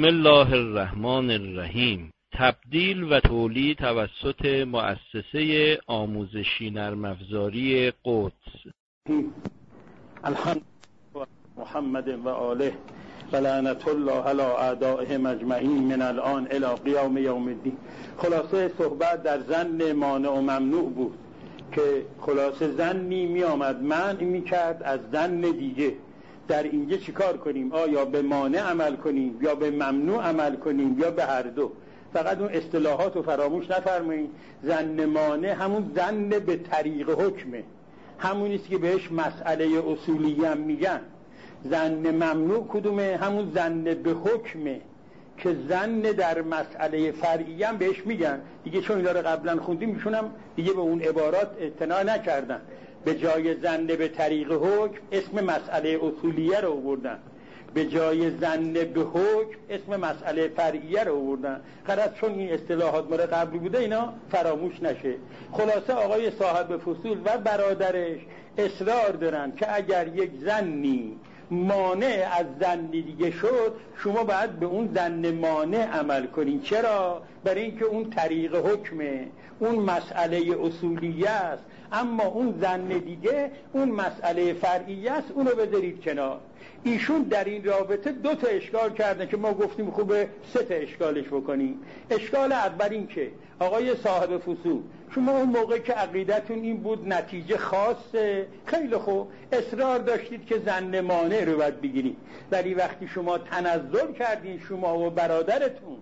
بسم الله الرحمن الرحیم. تبدیل و تولید توسط مؤسسه آموزشی نرم‌افزاری قدس. الحمد محمد و آله و لعنت الله علی اعدائهم اجمعین من الان الی قیام یوم الدین. خلاصه صحبت در ظن مانع و ممنوع بود که خلاصه ظنی می آمد منع می کرد از ظن دیگه. در اینجا چیکار کنیم؟ آیا به مانع عمل کنیم یا به ممنوع عمل کنیم یا به هر دو؟ فقط اون اصطلاحات رو فراموش نفرمایید. ظن مانع همون ظن به طریق حکمه، همونیست که بهش مسئله اصولی هم میگن. ظن ممنوع کدومه؟ همون ظن به حکمه که ظن در مسئله فرعی هم بهش میگن دیگه. چون اینا رو قبلا خوندیم میشونم دیگه به اون عبارات اعتنا نکردن. به جای ظن به طریق حکم اسم مسئله اصولیه رو آوردن، به جای ظن به حکم اسم مسئله فرعیه رو آوردن. غرض چون این اصطلاحات مورد قبلی بوده اینا فراموش نشه. خلاصه آقای صاحب فصول و برادرش اصرار دارن که اگر یک ظنی مانع از ظنی دیگه شد، شما باید به اون ظن مانع عمل کنین. چرا؟ برای اینکه اون طریق حکمه، اون مسئله اصولیه است. اما اون ظن دیگه اون مسئله فرعیه است، اونو بذارید کنار. ایشون در این رابطه دو تا اشکال کردن که ما گفتیم خوبه سه تا اشکالش بکنیم. اشکال اول این که آقای صاحب فصول شما اون موقع که عقیدتون این بود نتیجه خاصه، خیلی خوب اصرار داشتید که ظن مانع رو باید بگیرید، ولی وقتی شما تنزل کردین، شما و برادرتون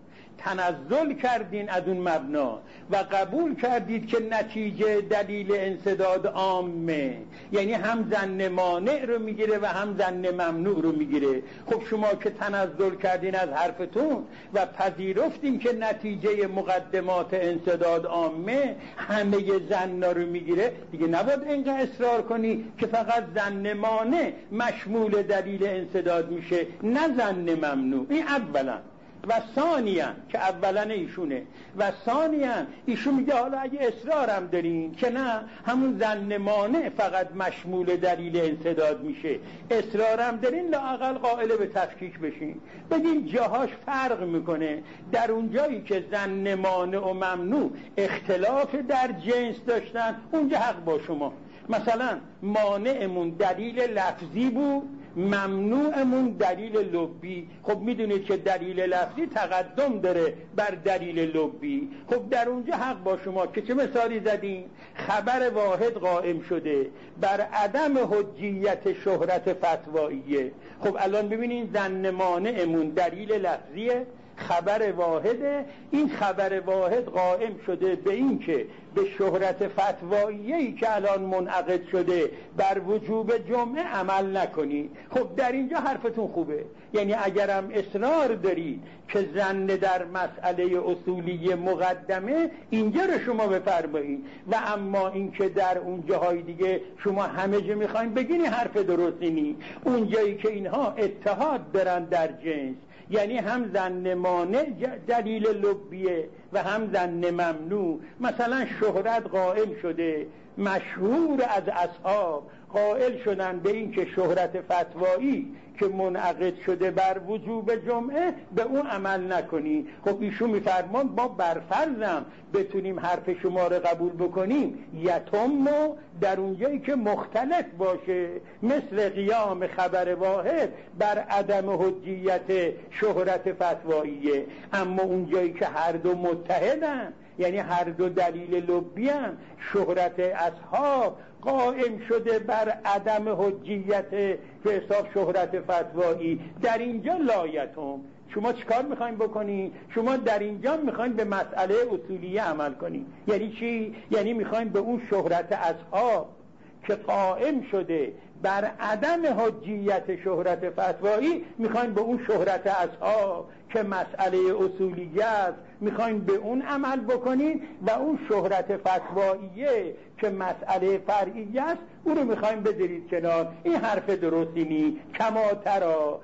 تنزل کردین از اون مبنا و قبول کردید که نتیجه دلیل انسداد عامه، یعنی هم ظن مانع رو میگیره و هم ظن ممنوع رو میگیره. خب شما که تنزل کردین از حرفتون و پذیرفتین که نتیجه مقدمات انسداد عامه همه ظن رو میگیره، دیگه نباید اینجا اصرار کنی که فقط ظن مانع مشمول دلیل انسداد میشه، نه ظن ممنوع. این اولا. و ثانیاً که اولاً ایشونه و ثانیاً ایشون میگه حالا اگه اصرارم دارین که نه همون ظن مانع فقط مشمول دلیل انسداد میشه، اصرارم دارین لااقل قائل به تفکیک بشین. بگین جاهاش فرق میکنه. در اون جایی که ظن مانع و ممنوع اختلاف در جنس داشتن اونجا حق با شما. مثلا مانعمون دلیل لفظی بود، ممنوعمون دلیل لبی. خب میدونید که دلیل لفظی تقدم داره بر دلیل لبی. خب در اونجا حق با شما که چه مثالی زدین؟ خبر واحد قائم شده بر عدم حجیت شهرت فتواییه. خب الان ببینین ظن مانعمون دلیل لفظیه، خبر واحده. این خبر واحد قائم شده به این که به شهرت فتواییه‌ای که الان منعقد شده بر وجوب جمعه عمل نکنی. خب در اینجا حرفتون خوبه. یعنی اگرم اصرار دارید که ظن در مسئله اصولی مقدمه، اینجا رو شما بفرمایید. و اما این که در اون جاهای دیگه شما همه جا میخواین بگین حرف درستی نی. اون جایی که اینها اتحاد دارن در جنس، یعنی هم ظن مانع دلیل لبیه و هم ظن ممنوع. مثلا شهرت قائم شده، مشهور از اصحاب قائل شدن به این که شهرت فتوایی که منعقد شده بر وجوب جمعه به اون عمل نکنی. خب ایشون میفرمان ما برفرضم بتونیم حرف شما رو قبول بکنیم یتم در اونجایی که مختلف باشه، مثل قیام خبر واحد بر عدم حجیت شهرت فتواییه. اما اونجایی که هر دو متحدن، یعنی هر دو دلیل لبی هم، شهرت اصحاب قائم شده بر عدم حجیت به حساب شهرت فتوایی، در اینجا لایتم. شما چیکار میخواین بکنی؟ شما در اینجا میخواین به مسئله اصولیه عمل کنی. یعنی چی؟ یعنی میخواین به اون شهرت اصحاب که قائم شده بر عدم حجیت شهرت فتوایی، میخواین به اون شهرت اصحاب که مسئله اصولیه است میخواین به اون عمل بکنین، و اون شهرت فتواییه که مسئله فرعیه است اون رو میخواین بذارید کنار. این حرف درستی نی. کما ترا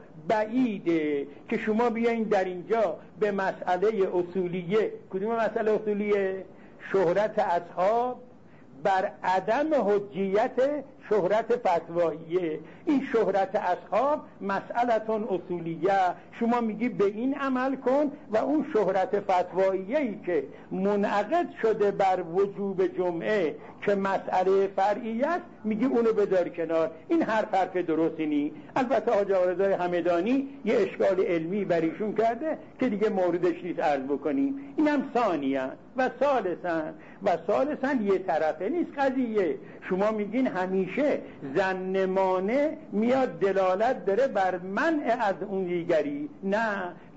بعیده که شما بیاین در اینجا به مسئله اصولیه. کدوم مسئله اصولیه؟ شهرت اصحاب بر عدم حجیت شهرت فتواییه. این شهرت اصحاب مسئلتون اصولیه، شما میگی به این عمل کن، و اون شهرت فتواییه‌ای که منعقد شده بر وجوب جمعه که مسئله فرعیه است، میگی اونو بذار کنار. این حرف درستی نی. البته حاج آقا رضای همدانی یه اشکال علمی بر ایشون کرده که دیگه موردش نیست عرض بکنیم. اینم ثانیاً و ثالثاً یه طرفه نیست قضیه. شما میگین همیشه ظن مانع میاد دلالت داره بر منع از اون دیگری. نه،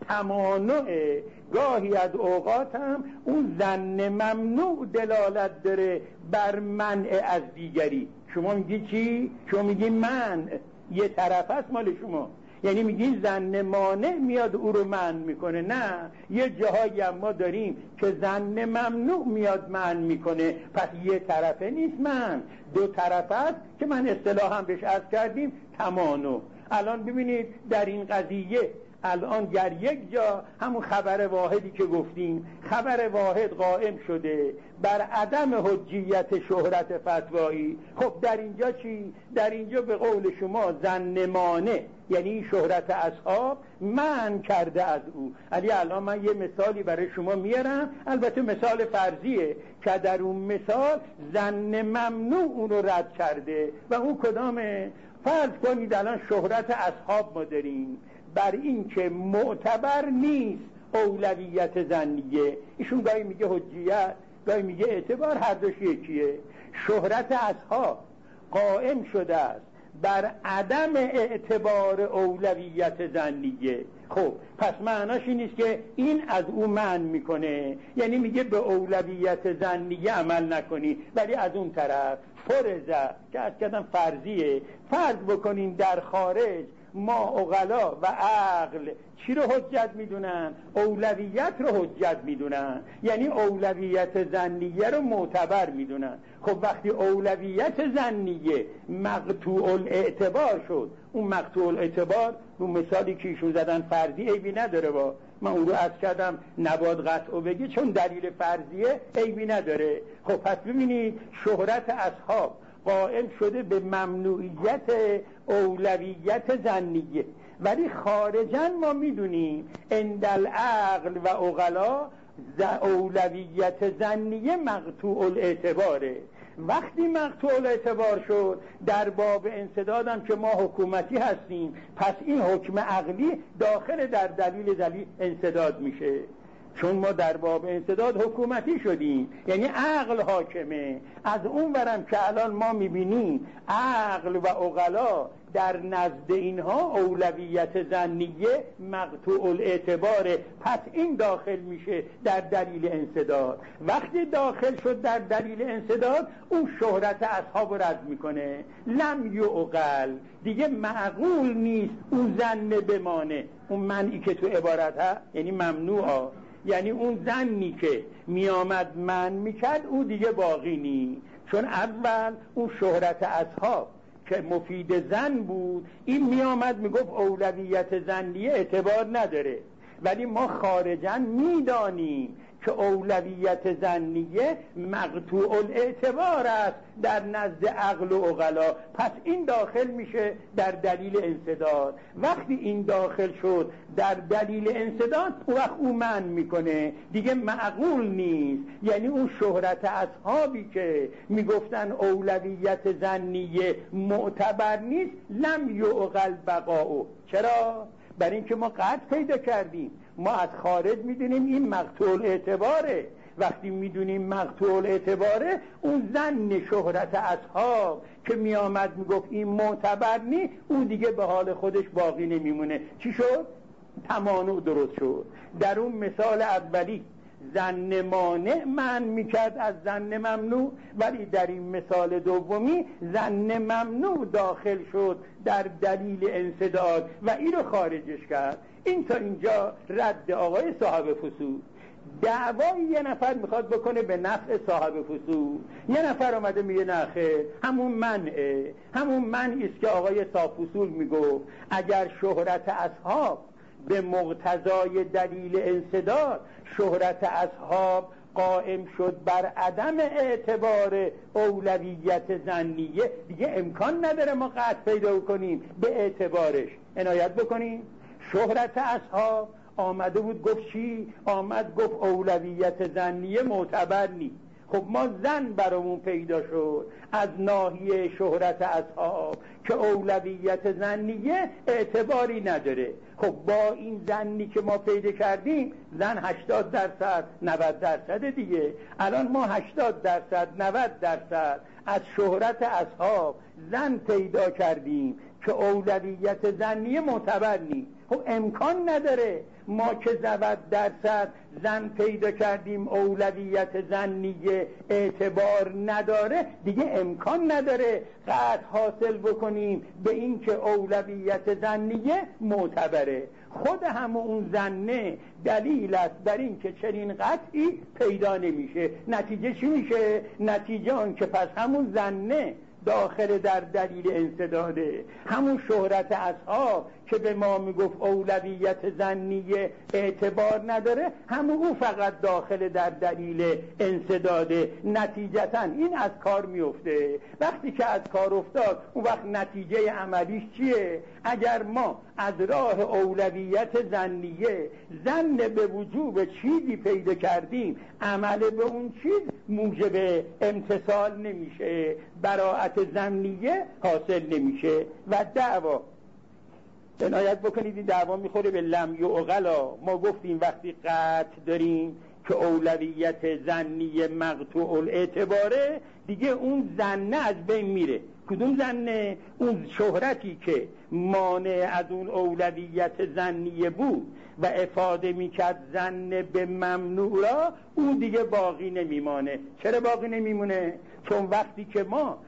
تمانع گاهی از اوقات هم اون ظن ممنوع دلالت داره بر منع از دیگری. شما میگی چی؟ شما میگی منع یه طرف است مال شما، یعنی میگین ظن مانع میاد او رو منع میکنه. نه، یه جاهایی هم ما داریم که ظن ممنوع میاد منع میکنه، پس یه طرفه نیست، من دو طرفه است که من اصطلاحا بهش عرض کردیم تمانع. الان ببینید در این قضیه الان در یک جا همون خبر واحدی که گفتیم، خبر واحد قائم شده بر عدم حجیت شهرت فتوایی. خب در اینجا چی؟ در اینجا به قول شما ظن مانع، یعنی شهرت اصحاب من کرده از او. علی الان من یه مثالی برای شما میارم، البته مثال فرضیه، که در اون مثال ظن ممنوع اون رو رد کرده. و اون کدامه؟ فرض کنید الان شهرت اصحاب ما داریم بر این که معتبر نیست اولویت ظنیه. ایشون گاهی میگه حجیت، گاهی میگه اعتبار، هر دوش یکیه. شهرت اصحاب قائم شده است بر عدم اعتبار اولویت ظنیه. خب پس معناش این نیست که این از او منع میکنه، یعنی میگه به اولویت ظنیه عمل نکنی، ولی از اون طرف فرضه که از کدام فرضیه، فرض بکنین در خارج ما عقلا و عقل چی رو حجت میدونن؟ اولویت رو حجت میدونن، یعنی اولویت ظنیه رو معتبر میدونن. خب وقتی اولویت ظنیه مقطوع الاعتبار شد، اون مقطوع الاعتبار اون مثالی که ایشون زدن فرضی عیبی نداره، با من اون رو عرض کردم نباد قطعو بگی چون دلیل فرضیه عیبی نداره. خب پس ببینید شهرت اصحاب قائم شده به ممنوعیت اولویت ظنیه، ولی خارجاً ما میدونیم اندل عقل و عقلا اولویت ظنیه مقطوع الاعتباره. وقتی مقطوع الاعتبار شد در باب انسدادم که ما حکومتی هستیم، پس این حکم عقلی داخل در دلیل انسداد میشه، چون ما در باب انسداد حکومتی شدیم، یعنی عقل حاکمه. از اون ورم که الان ما میبینیم عقل و عقلا در نزد اینها اولویت ظنیه مقطوع الاعتباره، پس این داخل میشه در دلیل انسداد. وقتی داخل شد در دلیل انسداد اون شهرت اصحاب رد میکنه، لم یعقل، دیگه معقول نیست اون ظن بمانه. اون منعی که تو عبارت ها یعنی ممنوعه، یعنی اون ظنی که میامد من میکرد او دیگه باقی نی، چون اول اون شهرت اصحاب که مفید ظن بود این میامد میگفت اولویت ظنیه اعتبار نداره، ولی ما خارجاً میدانیم که اولویت ظنیه مقطوع الاعتبار است در نزد عقل و عقلا، پس این داخل میشه در دلیل انسداد. وقتی این داخل شد در دلیل انسداد او وقت او منع میکنه، دیگه معقول نیست، یعنی اون شهرت اصحابی که میگفتن اولویت ظنیه معتبر نیست لم یعقل بقاؤ. چرا؟ برای اینکه ما قطع پیدا کردیم، ما از خارج میدونیم این مقطوع الاعتباره. وقتی میدونیم مقطوع الاعتباره اون ظن شهرت اصحاب که میامد میگفت این معتبر نی، اون دیگه به حال خودش باقی نمیمونه. چی شد؟ تمانع درست شد. در اون مثال اولی ظن مانع من میکرد از ظن ممنوع، ولی در این مثال دومی ظن ممنوع داخل شد در دلیل انسداد و این رو خارجش کرد. این تا اینجا رد آقای صاحب فصول. دعوای یه نفر میخواد بکنه به نفع صاحب فصول، یه نفر آمده میگه نخیر همون منعه، همون منعی است که آقای صاحب فصول میگفت اگر شهرت اصحاب به مقتضای دلیل انسداد شهرت اصحاب قائم شد بر عدم اعتبار اولویت ظنیه، دیگه امکان نداره ما قطع پیدا کنیم به اعتبارش. عنایت بکنیم شهرت اصحاب آمده بود گفت چی؟ آمد گفت اولویت ظنیه معتبر نیست. خب ما ظن برامون پیدا شد از ناحیه شهرت اصحاب که اولویت ظنیه اعتباری نداره. خب با این ظنی که ما پیدا کردیم، ظن 80% 90% دیگه، الان ما 80% 90% از شهرت اصحاب ظن پیدا کردیم که اولویت ظنیه معتبر نیست. خب امکان نداره ما که 90% ظن پیدا کردیم اولویت ظنیه اعتبار نداره، دیگه امکان نداره قطع حاصل بکنیم به این که اولویت ظنیه معتبره. خود همون اون ظنه دلیل است بر این که چنین قطعی پیدا نمیشه. نتیجه چی میشه؟ نتیجه آن که پس همون ظنه داخل در دلیل انسداده، همون شهرت اصحاب که به ما میگفت اولویت ظنیه اعتبار نداره، همون او فقط داخل در دلیل انسداده. نتیجتا این از کار میفته. وقتی که از کار افتاد اون وقت نتیجه عملیش چیه؟ اگر ما از راه اولویت ظنیه ظن به وجوب چیزی پیدا کردیم، عمل به اون چیز موجب امتثال نمیشه، براءت ظنیه حاصل نمیشه. و دعوا عنایت بکنید این دعوا میخوره به لم یعقلا. ما گفتیم وقتی قطع داریم که اولویت ظنیه مقطوع الاعتباره، دیگه اون ظنه از بین میره. کدوم ظنه؟ اون شهرتی که مانع از اون اولویت ظنیه بود و افاده میکرد ظن به ممنوع را، اون دیگه باقی نمیمانه. چرا باقی نمیمونه؟ چون وقتی که ما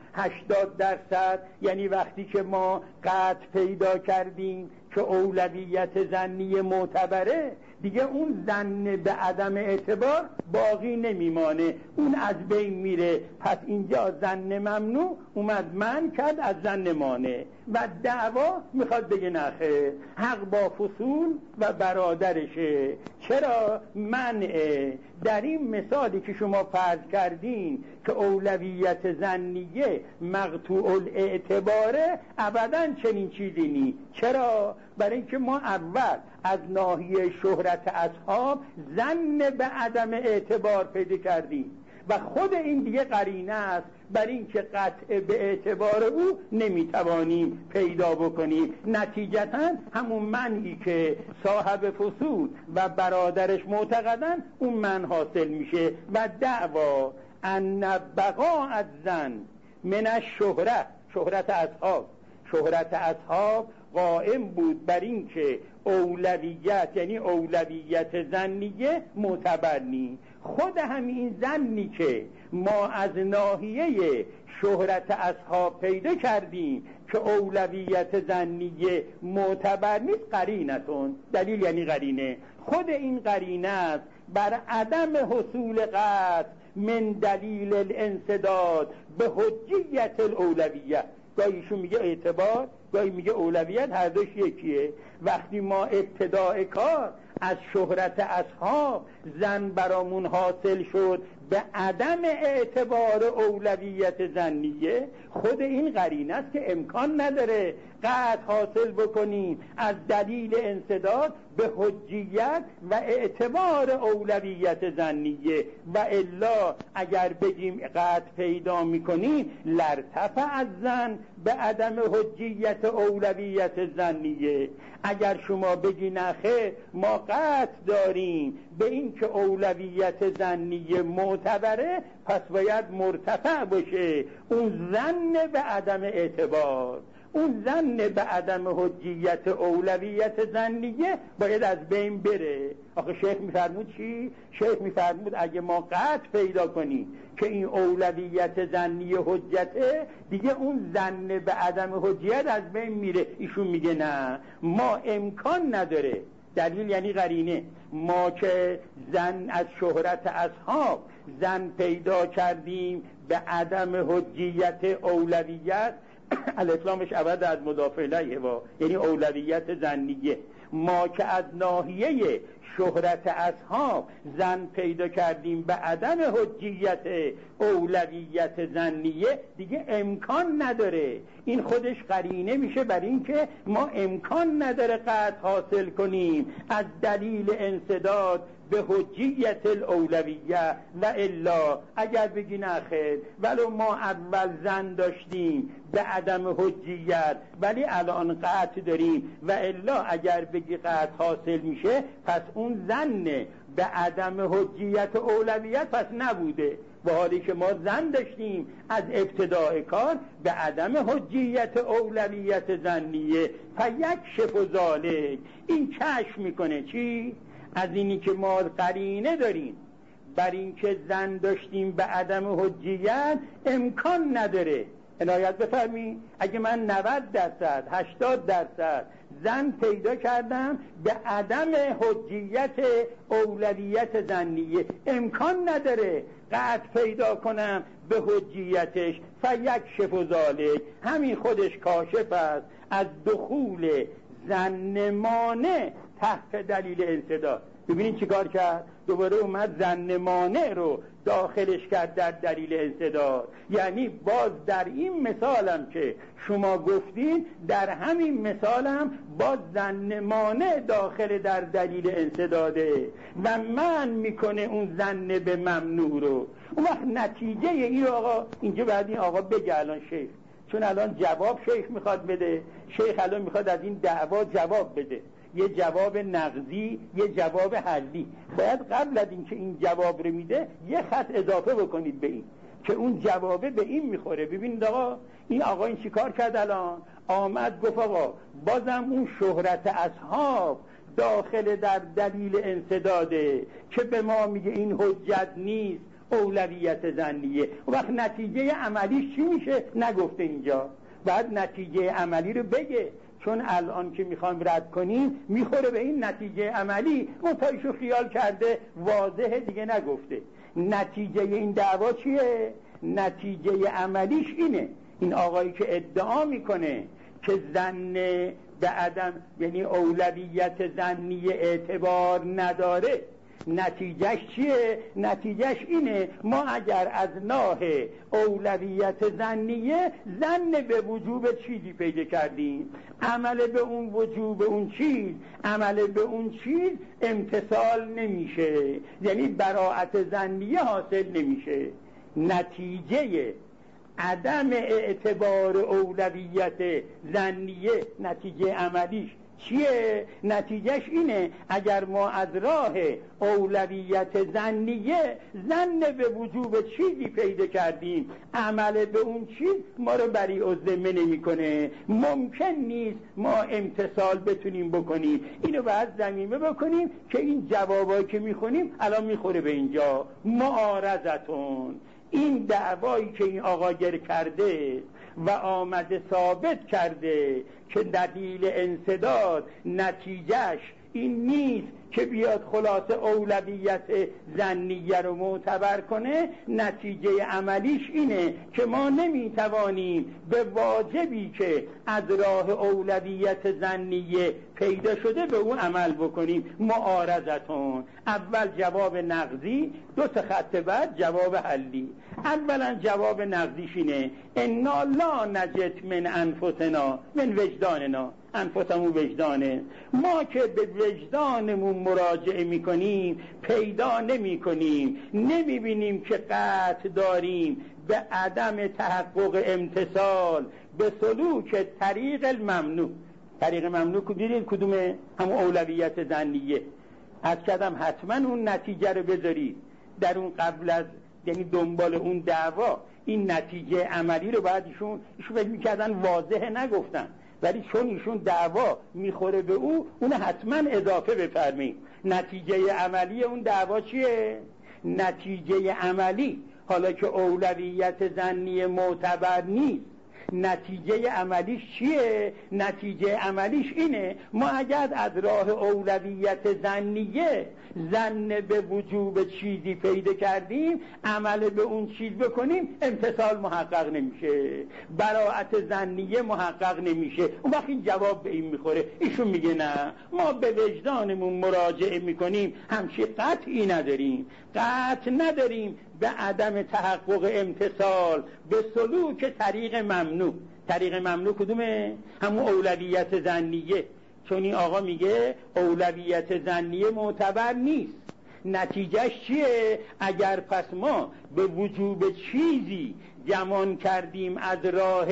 80%، یعنی وقتی که ما قطع پیدا کردیم که اولویت ظنی معتبره، دیگه اون ظن به عدم اعتبار باقی نمیمانه، اون از بین میره. پس اینجا ظن ممنوع اومد من کرد از ظن مانع. و دعوا میخواد بگه نخه حق با فصول و برادرشه. چرا منعه؟ در این مثالی که شما فرض کردین که اولویت ظنیه مقطوع الاعتباره، ابداً چنین چیزی نیست. چرا؟ برای اینکه ما اول از ناحیه شهرت اصحاب ظن به عدم اعتبار پیدا کردیم و خود این دیگه قرینه است بر این که قطع به اعتبار او نمیتوانیم پیدا بکنیم. نتیجتا همون منعی که صاحب فصول و برادرش معتقدن اون من حاصل میشه. و دعوا ان بقاء الظن من شهرت اصحاب قائم بود بر این که اولویت، یعنی اولویت ظنیه معتبر نیست. خود همین ظنی که ما از ناحیه شهرت اصحاب پیدا کردیم که اولویت ظنیه معتبر نیست، قرینتون، دلیل یعنی قرینه، خود این قرینه است بر عدم حصول قطع من دلیل الانسداد به حجیت الاولویت. گاهیشون میگه اعتبار، گاهی میگه اولویت، هر دوش یکیه. وقتی ما ابتداء کار از شهرت اصحاب ظن برامون حاصل شد به عدم اعتبار اولویت ظنیه، خود این قرینه است که امکان نداره قطع حاصل بکنیم از دلیل انسداد به حجیت و اعتبار اولویت ظنیه. و الا اگر بگیم قطع پیدا میکنیم لرتفع از ظن به عدم حجیت اولویت ظنیه. اگر شما بگی نخیر ما قطع داریم به این که اولویت ظنیه معتبره، پس باید مرتفع باشه اون ظن به عدم اعتبار، اون ظن به عدم حجیت اولویت ظنیه باید از بین بره. آخه شیخ میفرمود چی؟ شیخ میفرمود اگه ما قطع پیدا کنیم که این اولویت ظنی حجته، دیگه اون ظن به عدم حجیت از بین میره. ایشون میگه نه، ما امکان نداره، دلیل یعنی قرینه، ما که ظن از شهرت اصحاب ظن پیدا کردیم به عدم حجیت اولویت، الاسلامش عوض از مضاف الیه، یعنی اولویت ظنیه، ما که از ناحیه شهرت اصحاب زن پیدا کردیم به عدم حجیت اولویت ظنیه دیگه امکان نداره. این خودش قرینه میشه بر این که ما امکان نداره قطع حاصل کنیم از دلیل انسداد به حجیت الاولویه. و الا اگر بگی نخیر ولو ما اول زن داشتیم به عدم حجیت ولی الان قطع داریم، و الا اگر بگی قطع حاصل میشه پس اون زن به عدم حجیت اولویت پس نبوده، و حالی که ما زن داشتیم از ابتداء کار به عدم حجیت اولویت ظنیه. فیکشف ذلک، این کشف میکنه چی؟ از اینی که ما قرینه داریم بر این که زن داشتیم به عدم حجیت امکان نداره. عنایت بفرمایید اگه من 90% 80% زن پیدا کردم به عدم حجیت اولویت ظنیه، امکان نداره قطع پیدا کنم به حجیتش. فیکشف ذلک، همین خودش کاشف است از دخول ظن مانع تحت دلیل انسداد. ببینید چیکار کرد؟ دوباره اومد ظن مانع رو داخلش کرد در دلیل انسداد. یعنی باز در این مثالم که شما گفتین در همین مثالم باز ظن مانع داخل در دلیل انسداده و من میکنه اون ظن به ممنوع رو. اون وقت نتیجه این آقا اینجا بعد این آقا بگه الان شیخ، چون الان جواب شیخ میخواد بده، شیخ الان میخواد از این دعوا جواب بده، یه جواب نقضی یه جواب حلی. باید قبل از این که این جواب رو میده یه خط اضافه بکنید به این که اون جوابه به این میخوره. ببینید آقا این آقا این چیکار کرد؟ الان آمد گفت آقا بازم اون شهرت اصحاب داخل در دلیل انسداده که به ما میگه این حجت نیست اولویت ظنیه. و وقت نتیجه عملیش چی میشه؟ نگفته اینجا، بعد نتیجه عملی رو بگه، چون الان که میخوام رد کنیم میخوره به این نتیجه عملی. منتهیشو خیال کرده واضحه دیگه نگفته. نتیجه این دعوا چیه؟ نتیجه عملیش اینه. این آقایی که ادعا میکنه که ظن به عدم یعنی اولویت ظنی اعتبار نداره، نتیجهش چیه؟ نتیجهش اینه ما اگر از ناحیه اولویت ظنیه ظن به وجوب چیزی پیدا کردیم، عمل به اون وجوب اون چیز، عمل به اون چیز امتصال نمیشه، یعنی براءت ظنیه حاصل نمیشه. نتیجه عدم اعتبار اولویت ظنیه نتیجه عملیش چیه؟ نتیجهش اینه اگر ما از راه اولویت ظنیه ظن به وجوب چیزی پیدا کردیم، عمل به اون چیز ما رو بری الذمه نمیکنه، ممکن نیست ما امتصال بتونیم بکنیم. اینو باید ضمیمه بکنیم که این جوابایی که میخونیم الان میخوره به اینجا. معارضتون، این دعوایی که این آقا گر کرده و آمده ثابت کرده که دلیل انسداد نتیجهش این نیست که بیاد خلاصه اولویت ظنیه رو معتبر کنه، نتیجه عملیش اینه که ما نمیتوانیم به واجبی که از راه اولویت ظنیه پیدا شده به اون عمل بکنیم. معارضتون، اول جواب نقضی، 2 خط بعد جواب حلی. اولا جواب نقضیش اینه انا لا نجت من انفسنا من وجداننا، انفسمون وجدانه، ما که به وجدانمون مراجعه میکنیم پیدا نمیکنیم، نمیبینیم که قطع داریم به عدم تحقق امتصال به سلوک طریق الممنوع. طریق ممنوع دیدید کدومه؟ همون اولویت ظنیه. از کدام حتما اون نتیجه رو بذارید در اون قبل از یعنی دنبال اون دعوا این نتیجه عملی رو باید ایشون فکر میکردن واضحه نگفتن، ولی چون ایشون دعوا میخوره به اون حتما اضافه بفرمایید. نتیجه عملی اون دعوا چیه؟ نتیجه عملی حالا که اولویت ظنی معتبر نیست، نتیجه عملیش چیه؟ نتیجه عملیش اینه ما اگر از راه اولویت ظنیه ظن به وجوب چیزی پیدا کردیم، عمل به اون چیز بکنیم، امتثال محقق نمیشه، براءت ظنیه محقق نمیشه. اون وقت این جواب به این میخوره. ایشون میگه نه، ما به وجدانمون مراجعه میکنیم، همچی قطعی نداریم، قطع نداریم به عدم تحقق امتثال به سلوک طریق ممنوع. طریق ممنوع کدومه؟ همون اولویت ظنیه. چون این آقا میگه اولویت ظنیه معتبر نیست. نتیجهش چیه؟ اگر پس ما به وجوب چیزی گمان کردیم از راه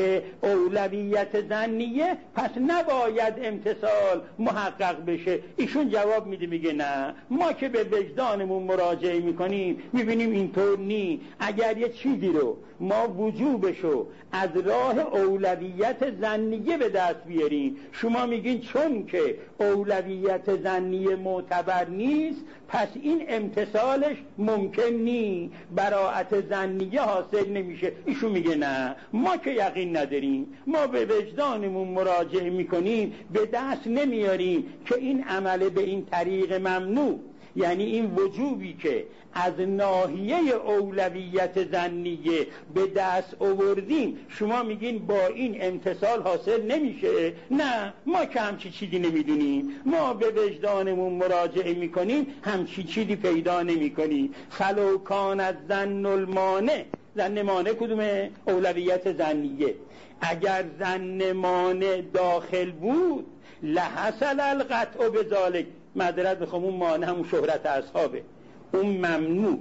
اولویت ظنیه، پس نباید امتثال محقق بشه. ایشون جواب میده، میگه نه، ما که به وجدانمون مراجعه میکنیم میبینیم اینطور نی. اگر یه چیزی رو ما وجوبشو از راه اولویت ظنیه به دست بیاریم، شما میگین چون که اولویت ظنیه معتبر نیست پس این امتثالش ممکن نی، براءت ظنیه حاصل نمیشه. ایشون میگه نه، ما که یقین نداریم، ما به وجدانمون مراجعه میکنیم، به دست نمیاریم که این عمل به این طریق ممنوع، یعنی این وجوبی که از ناحیه اولویت ظنیه به دست آوردیم، شما میگین با این امتثال حاصل نمیشه. نه، ما که همچی چیزی نمیدونیم، ما به وجدانمون مراجعه میکنیم، همچی چیزی پیدا نمیکنیم. فلو کان از ظن المانع، ظن مانع کدومه؟ اولویت ظنیه. اگر ظن مانع داخل بود لحصل القطع بذالک، معذرت میخوام، اون مانع همون شهرت اصحابه، اون ممنوع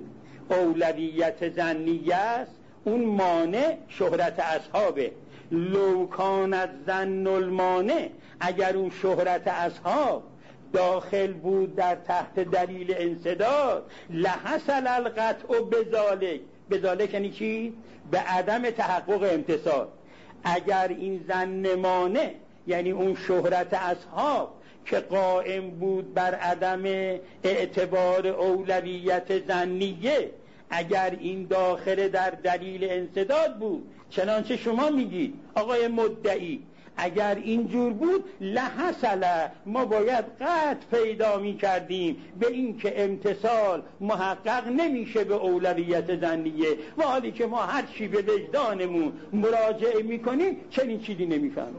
اولویت ظنیه است، اون مانع شهرت اصحابه. لو کان از ظن المانع، اگر اون شهرت اصحاب داخل بود در تحت دلیل انسداد لحصل القطع بذالک. بذالک یعنی چی؟ به عدم تحقق امتثال. اگر این ظن مانع یعنی اون شهرت اصحاب که قائم بود بر عدم اعتبار اولویت ظنیه، اگر این داخل در دلیل انسداد بود، چنانچه شما میگید آقای مدعی، اگر اینجور بود لحصل، ما باید قطع پیدا می کردیم به این که امتثال محقق نمیشه به اولویت ظنیه، و حالی که ما هر چی به وجدانمون مراجعه می کنیم چنین چیزی نمی فهمیم.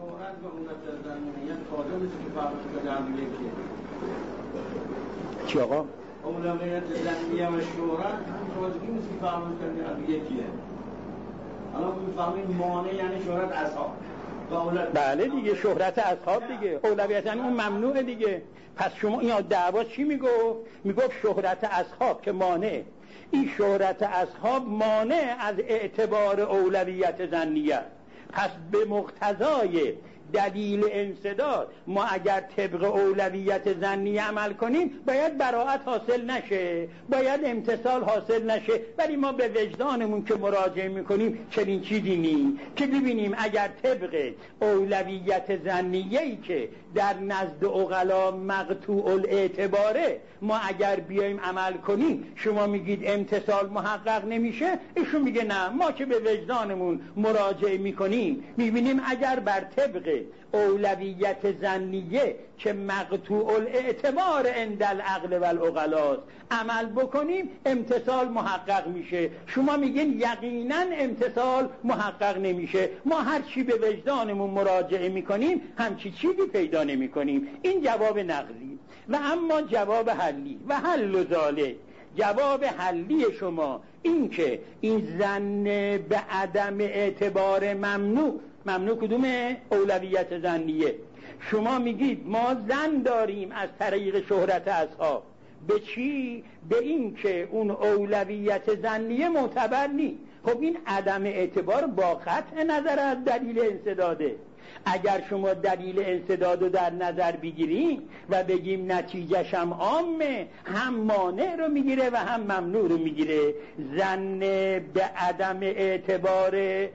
چی آقا؟ اولویت ظنیه و شهرت هم توجهی نیست که فهمون کنیم از یکیه. الان میفهمیم مانع یعنی شهرت اصحاب. بله دیگه، شهرت اصحاب دیگه، اولویت یعنی اون ممنوعه دیگه. پس شما این دعوا چی میگفت؟ میگفت شهرت اصحاب که مانع، این شهرت اصحاب مانع از اعتبار اولویت ظنیه. پس به مقتضای دلیل انسداد ما اگر طبق اولویت ظنی عمل کنیم باید براءت حاصل نشه، باید امتثال حاصل نشه. ولی ما به وجدانمون که مراجعه میکنیم چنین چیزی نی که ببینیم اگر طبق اولویت ظنیه‌ای که در نزد عقلا مقطوع الاعتباره ما اگر بیایم عمل کنیم، شما میگید امتثال محقق نمیشه، ایشون میگه نه، ما که به وجدانمون مراجعه میکنیم میبینیم اگر بر طبق اولویت ظنیه که مقطوع الاعتبار عند العقل و العقلاست عمل بکنیم امتثال محقق میشه. شما میگین یقینا امتثال محقق نمیشه، ما هر چی به وجدانمون مراجعه میکنیم همچی چیزی پیدا نمیکنیم. این جواب نقلی. و اما جواب حلی و حل ذالک، جواب حلی شما این که این ظن به عدم اعتبار ممنوع، ممنوع کدومه؟ اولویت ظنیه. شما میگید ما ظن داریم از طریق شهرت اصحاب به چی؟ به این که اون اولویت ظنیه معتبر نی. خب این عدم اعتبار با قطع نظر از دلیل انسداده. اگر شما دلیل انسداد رو در نظر بگیریم و بگیم نتیجهش هم عامه، هم مانع رو میگیره و هم ممنوع رو میگیره. ظن به عدم اعتبار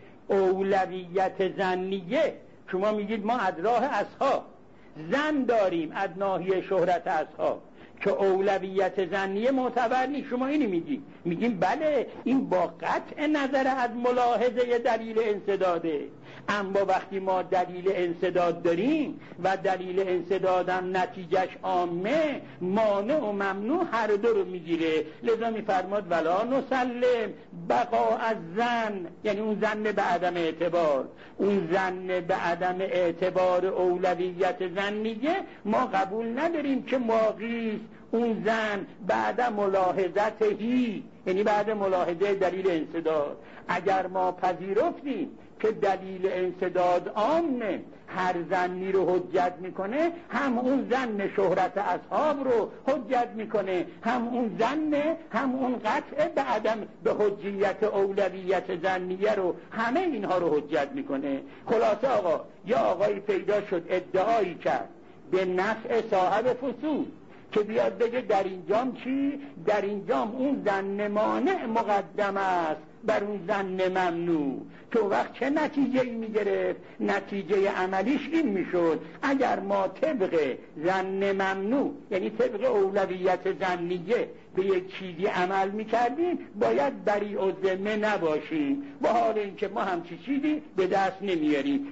اولویت ظنیه، شما میگید ما از راه اصحاب ظن داریم از ناحیه شهرت اصحاب که اولویت ظنیه معتبر نیست. شما اینی میگیم بله این با قطع نظر از ملاحظه دلیل انسداده، اما وقتی ما دلیل انسداد داریم و دلیل انسدادم نتیجهش عامه، مانع و ممنوع هر دو رو میگیره. لذا میفرماد ولا نسلم بقا از زن، یعنی اون زن به عدم اعتبار، اون زن به عدم اعتبار اولویت ظنیه ما قبول نداریم که ماقیس اون زن بعد ملاحظتهی، یعنی بعد ملاحظه دلیل انسداد. اگر ما پذیرفتیم که دلیل انسداد عامه هر زنی رو حجت میکنه، هم اون زن شهرت اصحاب رو حجت میکنه، هم اون زن، هم اون قطع به عدم به حجیت اولویت زنیه رو، همه اینها رو حجت میکنه. خلاصه آقا، یا آقایی پیدا شد ادعایی کرد به نفع صاحب فصول که بیاد بگه در اینجام چی؟ در اینجام اون زن مانع مقدم است بر اون زن ممنوع. تو وقت چه نتیجه‌ای میگرفت؟ نتیجه عملیش این میشد اگر ما طبق زن ممنوع، یعنی طبق اولویت زنیه به یک چیزی عمل میکردیم، باید بری و ذمه نباشیم، با حال اینکه ما همچی چیزی به دست نمیاریم.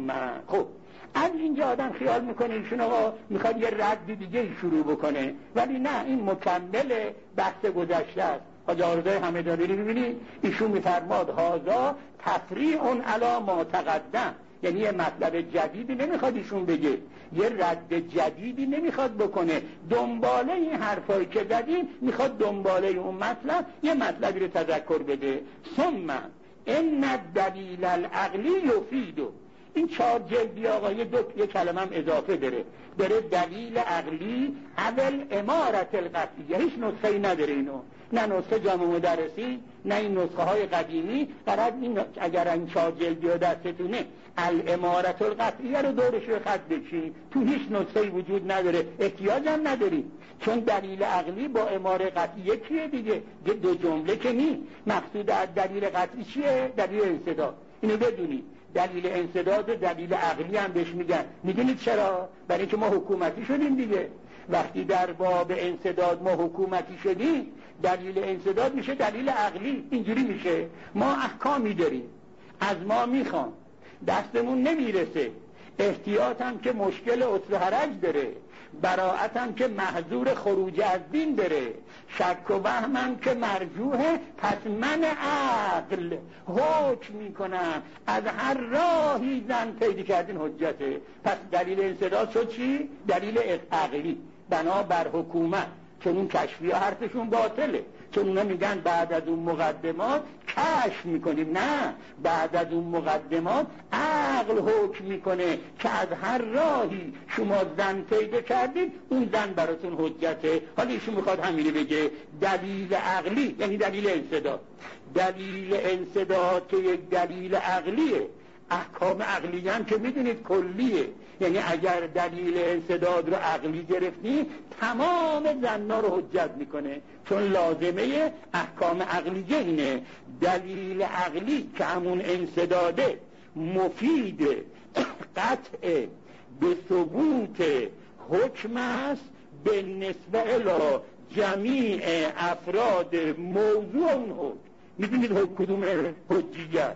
خب از اینجا آدم خیال میکنه ایشون آقا میخواد یه رد دیگه شروع بکنه، ولی نه، این مکمل بحث گذشته است. حاج آرزای همدانی رو میبینید ایشون میفرماد هازا تفریعون علی ما تقدم، یعنی یه مطلب جدیدی نمیخواد ایشون بگه، یه رد جدیدی نمیخواد بکنه، دنباله این حرفایی که زدیم میخواد دنباله اون مطلب یه مطلبی رو تذکر بده. ثم ان الدلیل العقلی یفیدو، این 4 جلدی آقا یه کلمه هم اضافه داره دلیل عقلی اول امارت القطعیه، هیچ نسخه‌ای نداره اینو، نه نسخه جامع مدرسی نه این نسخه های قدیمی. فقط این اگر این 4 جلدی ها دستتونه الامارت القطعیه رو دورش رو خط بچین، تو هیچ نسخه‌ای وجود نداره، احتیاج هم نداریم، چون دلیل عقلی با اماره قطعیه کیه دیگه؟ دو جمله که نی. مقصود از دلیل قطعی چیه؟ دلیل انسداد. اینو بدونید، دلیل انسداد و دلیل عقلی هم بهش میگن. میدونید چرا؟ برای اینکه ما حکومتی شدیم دیگه. وقتی در باب انسداد ما حکومتی شدیم، دلیل انسداد میشه دلیل عقلی، اینجوری میشه. ما احکامی داریم، از ما میخوان، دستمون نمیرسه، احتیاط هم که مشکل اصل حرج داره، براءت هم که محظور خروج از دین داره، شک و وهم هم که مرجوحه، پس من عقل حکم میکنم از هر راهی زن پیدا کردین حجته. پس دلیل انسداد شد چی؟ دلیل عقلی بنا بر حکومت، چون اون کشفی ها حرفشون باطله، چون اونا میگن بعد از اون مقدمات کشف میکنیم. نه، بعد از اون مقدمات عقل حکم میکنه که از هر راهی شما زن پیدا کردید اون زن براتون حجته. حالا ایشون میخواد همینه بگه دلیل عقلی یعنی دلیل انسداد. دلیل انسداد که یک دلیل عقلیه، احکام عقلی هم که میدونید کلیه، یعنی اگر دلیل انسداد رو عقلی گرفتی تمام زنا رو حجت میکنه، چون لازمه احکام عقلیه اینه. دلیل عقلی که همون انسداده مفید قطع به ثبوت حکم است به نسبه الی جمیع افراد موضوع اون حکم. میدونید کدوم حجیت؟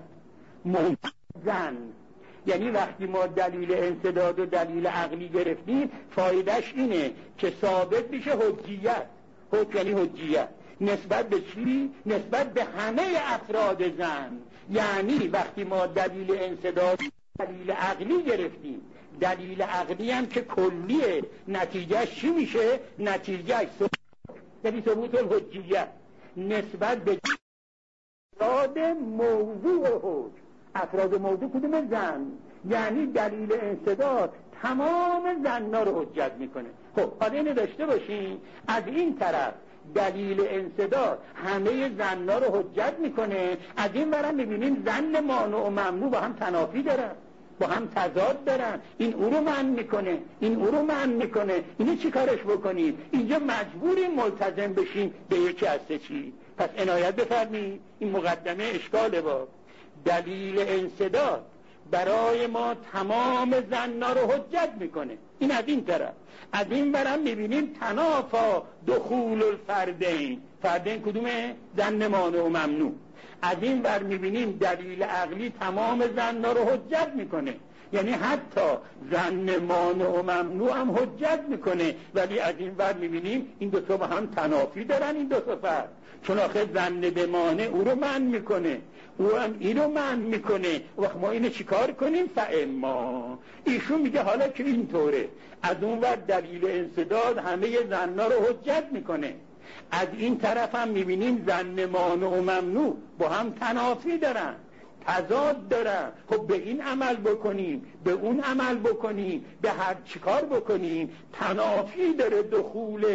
زن. یعنی وقتی ما دلیل انسداد و دلیل عقلی گرفتیم فایدهش اینه که ثابت میشه حجیت. حکم یعنی حجیت نسبت به چی؟ نسبت به همه افراد زن. یعنی وقتی ما دلیل انسداد دلیل عقلی گرفتیم، دلیل عقلی هم که کلیه، نتیجهش چی میشه؟ نتیجهش یعنی ثبوت الحجیت نسبت به افراد موضوع حکم. افراد موضوع کدوم؟ زن. یعنی دلیل انسداد تمام زن‌ها رو حجت میکنه. خب حالا اینو داشته باشین، از این طرف دلیل انسداد همه زن‌ها رو حجت میکنه، از این برم میبینیم زن مانع و ممنوع با هم تنافی دارن، با هم تضاد دارن، این او رو منع میکنه، این او رو منع میکنه. اینو چی کارش بکنیم؟ اینجا مجبوریم ملتزم بشیم به یکی از سه چیز. پس عنایت بفرمایید، این مقدمه اشکاله. با دلیل انسداد برای ما تمام زنا رو حجت میکنه. این از این طرف. از این برم میبینیم تنافا دخول الفردین. فردین کدومه؟ زن مانع و ممنوع. از این بر میبینیم دلیل عقلی تمام زنا رو حجت میکنه، یعنی حتی زن مانع و ممنوع هم حجت میکنه. ولی از این بر میبینیم این دو تا با هم تنافی دارن، این دو تا فرد. چون آخه زن به مانع او رو منع میکنه، او هم این رو منع میکنه. وقت ما اینو چیکار کنیم؟ فاما. ایشون میگه حالا که اینطوره، از اون ور دلیل انسداد همه زنا رو حجت میکنه. از این طرف هم میبینیم زن مانع و ممنوع با هم تنافی دارن، تضاد دارن. خب به این عمل بکنیم، به اون عمل بکنیم، به هر چیکار بکنیم، تنافی داره دخول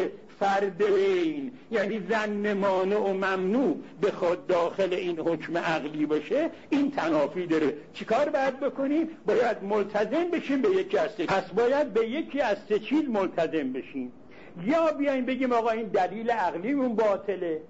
فردین. یعنی زن مانع و ممنوع به خود داخل این حکم عقلی باشه، این تنافی داره. چیکار باید بکنیم؟ باید ملتزم بشیم به یکی از سه. پس باید به یکی از سه چیز ملتزم بشیم. یا بیایم بگیم آقا این دلیل عقلیمون باطله.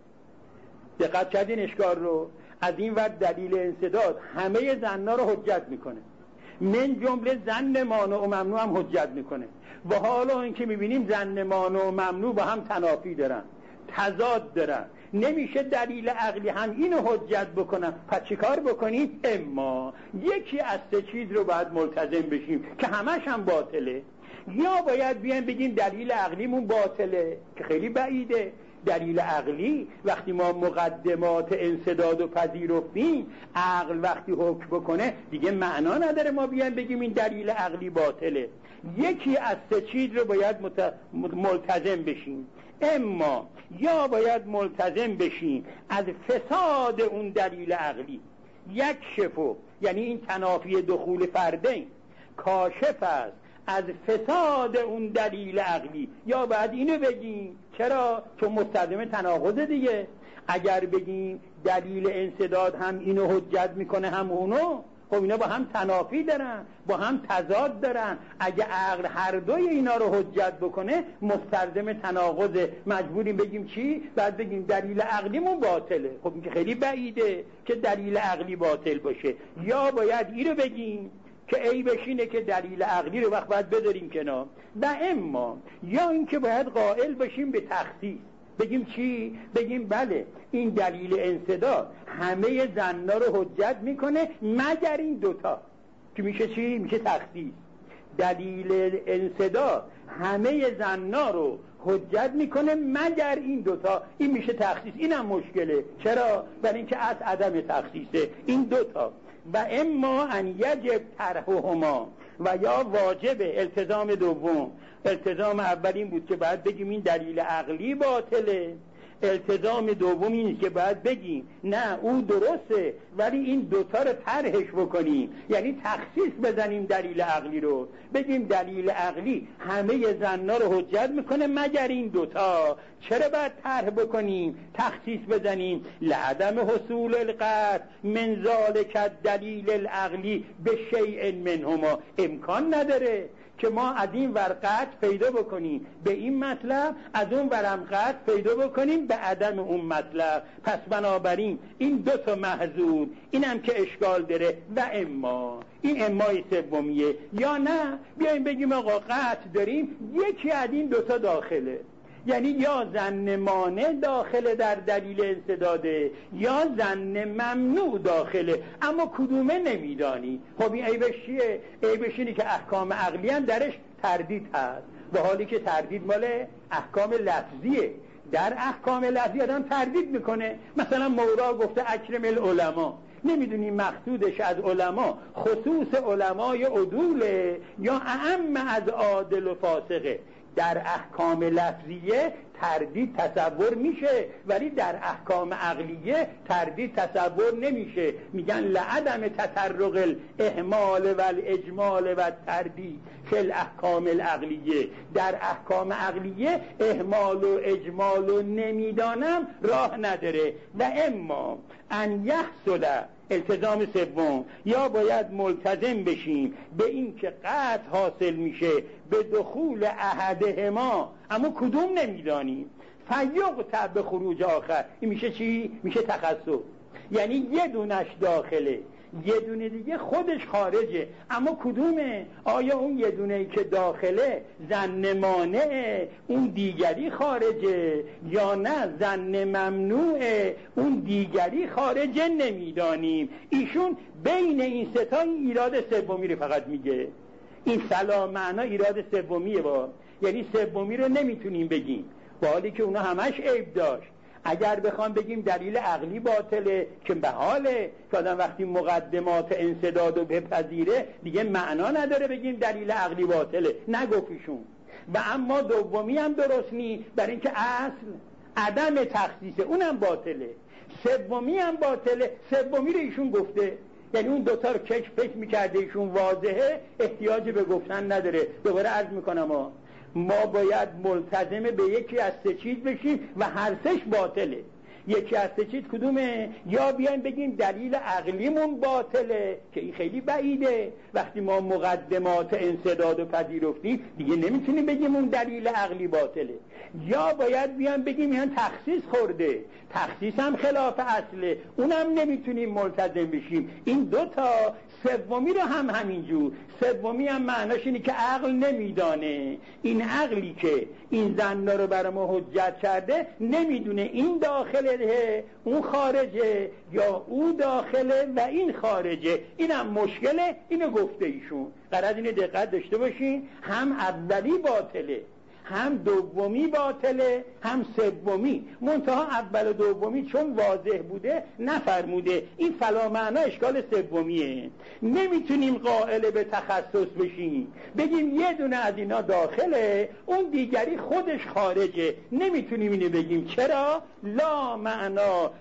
دقت کردین اشکال رو؟ از این ور دلیل انسداد همه زنا رو حجت میکنه، من جمله زن مانع و ممنوع هم حجت میکنه. و حالا این که میبینیم زن مانع و ممنوع با هم تنافی دارن، تضاد دارن، نمیشه دلیل عقلی هم اینو حجت بکنن. پس چیکار بکنیم؟ اما یکی از سه چیز رو باید ملتزم بشیم که همش هم باطله. یا باید بیان بگیم دلیل عقلیمون باطله، که خیلی بعیده. دلیل عقلی وقتی ما مقدمات انسداد و پذیرفتیم، عقل وقتی حکم بکنه دیگه معنا نداره ما بیان بگیم این دلیل عقلی باطله. یکی از سه چیز رو باید ملتزم بشیم. اما یا باید ملتزم بشیم از فساد اون دلیل عقلی، یک شفو، یعنی این تنافی دخول فردین کاشف است از فساد اون دلیل عقلی. یا بعد اینو بگیم چرا؟ چون مستلزم تناقض دیگه. اگر بگیم دلیل انسداد هم اینو حجت میکنه هم اونو، خب اینا با هم تنافی دارن، با هم تضاد دارن. اگه عقل هر دوی اینا رو حجت بکنه مستلزم تناقض، مجبوریم بگیم چی؟ بعد بگیم دلیل عقلیمون باطله. خب این که خیلی بعیده که دلیل عقلی باطل باشه. یا باید اینو بگیم که عیبش اینه که دلیل عقلی رو وقت باید بذاریم کنار. و اما یا اینکه باید قائل بشیم به تخصیص، بگیم چی؟ بگیم بله این دلیل انسداد همه زنا رو حجت میکنه مگر این دوتا، که میشه چی؟ میشه تخصیص. دلیل انسداد همه زنا رو حجت میکنه مگر این دوتا، این میشه تخصیص. اینم مشکله. چرا؟ برای اینکه از عدم تخصیصه این دوتا. و اما ان یجب طرحهما، و یا واجب التزام دوم. التزام اول این بود که باید بگیم این دلیل عقلی باطله، التزام دوم این که باید بگیم نه او درسته ولی این دوتا رو طرحش بکنیم، یعنی تخصیص بزنیم دلیل عقلی رو، بگیم دلیل عقلی همه زنا رو حجت میکنه مگر این دوتا. چرا باید طرح بکنیم، تخصیص بزنیم؟ لعدم حصول القطع من ذالک الدلیل العقلی به شیء منهما. امکان نداره که ما از این ور قطع پیدا بکنیم به این مطلب، از اون ورم قطع پیدا بکنیم به عدم اون مطلب. پس بنابراین این دو تا محذور، اینم که اشکال داره. و اما این امای سومیه. یا نه بیایم بگیم آقا قطع داریم یکی از این دوتا داخله، یعنی یا زن مانع داخله در دلیل انسداده یا زن ممنوع داخله، اما کدومه نمیدانی. خب این عیبش چیه؟ عیبش اینه که احکام عقلی هم درش تردید هست، و حالی که تردید مال احکام لفظیه. در احکام لفظی آدم تردید میکنه. مثلا مورا گفته اکرم العلماء، نمیدونی مقصودش از علما خصوص علمای عدوله یا اعم از عادل و فاسقه. در احکام لفظیه تردید تصور میشه ولی در احکام عقلیه تردید تصور نمیشه. میگن لعدم تطرق الاحمال و الاجمال و تردید فی الاحکام العقلیه. در احکام عقلیه احمال و اجمال و نمیدانم راه نداره. و اما ان یحصل التزام سوم، یا باید ملتزم بشیم به این که قطع حاصل میشه به دخول احدهما، اما کدوم نمیدانیم. فیقطع به خروج آخر. این میشه چی؟ میشه تخصص. یعنی یه دونش داخله یه دونه دیگه خودش خارجه. اما کدومه؟ آیا اون یه دونه‌ای که داخله ظن مانعه اون دیگری خارجه، یا نه ظن ممنوعه اون دیگری خارجه؟ نمیدانیم. ایشون بین این سه تا ایراد سومی رو فقط میگه. این سلام معنا ایراد سومیه، یعنی سومی رو نمیتونیم بگیم، با حالی که اونا همش عیب داشت. اگر بخوام بگیم دلیل عقلی باطله که به حاله که آدم وقتی مقدمات انسداد رو بپذیره دیگه معنا نداره بگیم دلیل عقلی باطله، نگفتیشون. و اما دومی هم درست نی، برای اینکه اصل عدم تخصیصه، اونم باطله. سومی هم باطله، سومی رو ایشون گفته، یعنی اون دوتا رو کش فکر میکرده ایشون واضحه، احتیاج به گفتن نداره. دوباره عرض میکنم ما باید ملتزم به یکی از سه چیز بشیم و هر سهش باطله. یکی از سه چیز کدومه؟ یا بیایم بگیم دلیل عقلیمون باطله که این خیلی بعیده، وقتی ما مقدمات انسداد و پذیرفتیم دیگه نمیتونیم بگیم اون دلیل عقلی باطله. یا باید بیایم بگیم این تخصیص خورده، تخصیص هم خلاف اصله، اونم نمیتونیم ملتزم بشیم. این دوتا. سومی رو هم همینجور، سومی هم معناش اینه که عقل نمیدانه، این عقلی که این ظنا رو برای ما حجت کرده نمیدونه این داخله اون خارجه یا او داخله و این خارجه. اینم مشکله، اینو گفته ایشون. غرض اینه دقت داشته باشین، هم اولی باطله، هم دومی باطله، هم سومی. منتها اول و دومی چون واضح بوده نفرموده. این فلا معنا اشکال سومیه. نمیتونیم قائل به تخصص بشیم بگیم یه دونه از اینا داخله اون دیگری خودش خارجه، نمیتونیم اینو بگیم. چرا؟ لا معنا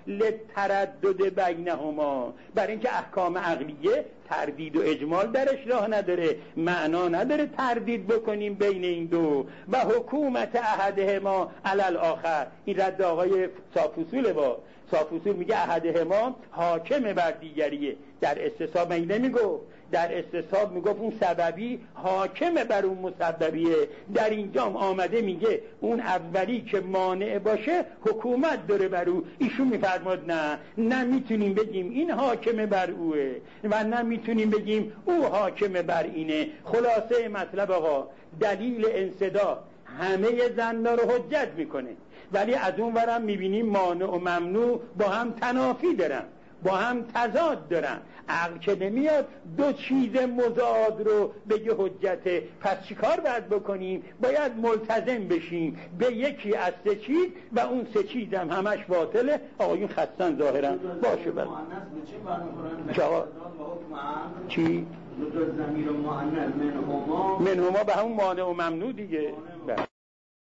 لتردد بینهما، برای اینکه احکام عقلیه تردید و اجمال درش راه نداره، معنا نداره تردید بکنیم بین این دو. و حکومت احدهما علی الاخر، این رد آقای صافوسوله. با صافوسول میگه احدهما حاکم بر دیگریه. در استصحاب من نمیگفت، در استصحاب میگفت اون سببی حاکم بر اون مسببیه. در اینجام آمده میگه اون اولی که مانع باشه حکومت داره بر او. ایشون میفرماد نه میتونیم بگیم این حاکم بر اوه و نه میتونیم بگیم او حاکم بر اینه. خلاصه مطلب آقا، دلیل انصداد همه ظنا رو حجت میکنه، ولی از اون ورم میبینیم مانع و ممنوع با هم تنافی دارن، با هم تضاد دارن. عقل که نمیاد دو چیز مضاد رو بگه حجته. پس چیکار باید بکنیم؟ باید ملتزم بشیم به یکی از سه چیز و اون سه چیز هم همش باطله. آقایون خستن ظاهرا. باشه بله. چی؟ ضمیر مؤنث منهما به همون مانع و ممنوع دیگه.